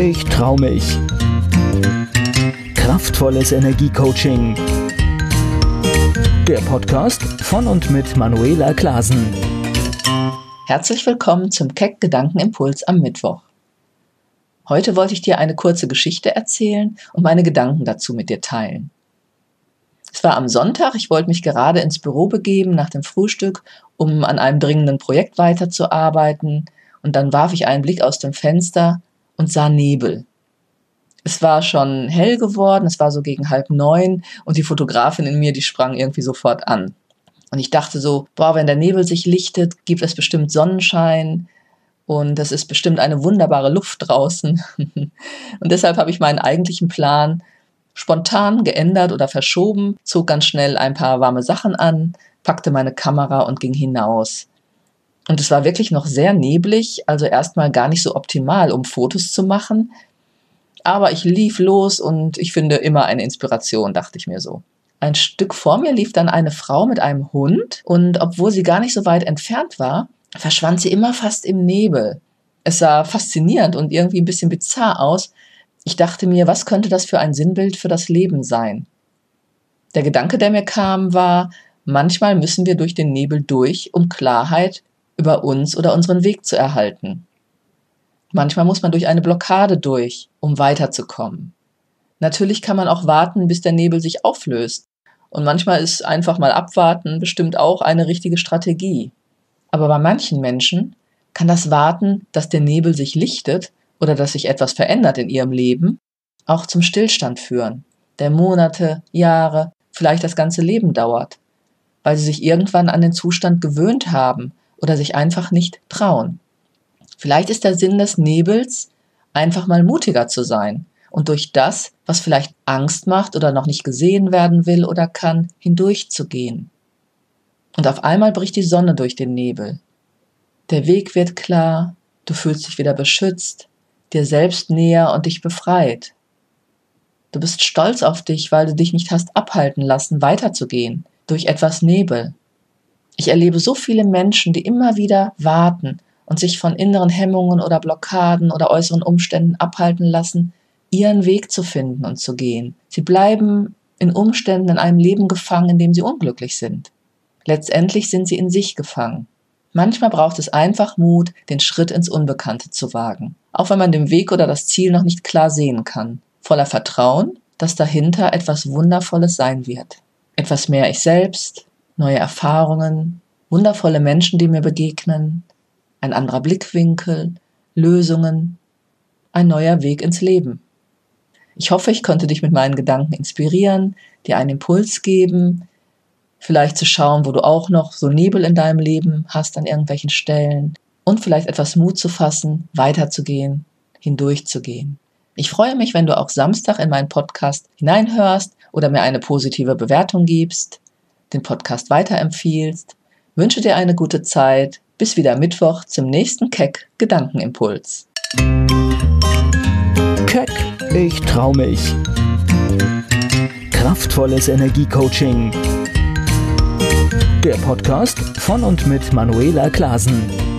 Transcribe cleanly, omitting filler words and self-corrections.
Ich trau mich. Kraftvolles Energiecoaching. Der Podcast von und mit Manuela Klasen. Herzlich willkommen zum Keck-Gedankenimpuls am Mittwoch. Heute wollte ich dir eine kurze Geschichte erzählen und meine Gedanken dazu mit dir teilen. Es war am Sonntag, ich wollte mich gerade ins Büro begeben nach dem Frühstück, um an einem dringenden Projekt weiterzuarbeiten, und dann warf ich einen Blick aus dem Fenster und sah Nebel. Es war schon hell geworden, es war so gegen 8:30 und die Fotografin in mir, die sprang irgendwie sofort an. Und ich dachte so, wenn der Nebel sich lichtet, gibt es bestimmt Sonnenschein und es ist bestimmt eine wunderbare Luft draußen. Und deshalb habe ich meinen eigentlichen Plan spontan geändert oder verschoben, zog ganz schnell ein paar warme Sachen an, packte meine Kamera und ging hinaus. Und es war wirklich noch sehr neblig, also erstmal gar nicht so optimal, um Fotos zu machen. Aber ich lief los und ich finde immer eine Inspiration, dachte ich mir so. Ein Stück vor mir lief dann eine Frau mit einem Hund und obwohl sie gar nicht so weit entfernt war, verschwand sie immer fast im Nebel. Es sah faszinierend und irgendwie ein bisschen bizarr aus. Ich dachte mir, was könnte das für ein Sinnbild für das Leben sein? Der Gedanke, der mir kam, war, manchmal müssen wir durch den Nebel durch, um Klarheit über uns oder unseren Weg zu erhalten. Manchmal muss man durch eine Blockade durch, um weiterzukommen. Natürlich kann man auch warten, bis der Nebel sich auflöst. Und manchmal ist einfach mal abwarten bestimmt auch eine richtige Strategie. Aber bei manchen Menschen kann das Warten, dass der Nebel sich lichtet oder dass sich etwas verändert in ihrem Leben, auch zum Stillstand führen, der Monate, Jahre, vielleicht das ganze Leben dauert, weil sie sich irgendwann an den Zustand gewöhnt haben oder sich einfach nicht trauen. Vielleicht ist der Sinn des Nebels, einfach mal mutiger zu sein und durch das, was vielleicht Angst macht oder noch nicht gesehen werden will oder kann, hindurchzugehen. Und auf einmal bricht die Sonne durch den Nebel. Der Weg wird klar, du fühlst dich wieder beschützt, dir selbst näher und dich befreit. Du bist stolz auf dich, weil du dich nicht hast abhalten lassen, weiterzugehen, durch etwas Nebel. Ich erlebe so viele Menschen, die immer wieder warten und sich von inneren Hemmungen oder Blockaden oder äußeren Umständen abhalten lassen, ihren Weg zu finden und zu gehen. Sie bleiben in Umständen in einem Leben gefangen, in dem sie unglücklich sind. Letztendlich sind sie in sich gefangen. Manchmal braucht es einfach Mut, den Schritt ins Unbekannte zu wagen, auch wenn man den Weg oder das Ziel noch nicht klar sehen kann, voller Vertrauen, dass dahinter etwas Wundervolles sein wird. Etwas mehr ich selbst, neue Erfahrungen, wundervolle Menschen, die mir begegnen, ein anderer Blickwinkel, Lösungen, ein neuer Weg ins Leben. Ich hoffe, ich konnte dich mit meinen Gedanken inspirieren, dir einen Impuls geben, vielleicht zu schauen, wo du auch noch so Nebel in deinem Leben hast an irgendwelchen Stellen und vielleicht etwas Mut zu fassen, weiterzugehen, hindurchzugehen. Ich freue mich, wenn du auch Samstag in meinen Podcast hineinhörst oder mir eine positive Bewertung gibst, den Podcast weiterempfiehlst. Wünsche dir eine gute Zeit. Bis wieder Mittwoch zum nächsten Keck-Gedankenimpuls. Keck, ich trau mich. Kraftvolles Energiecoaching. Der Podcast von und mit Manuela Klasen.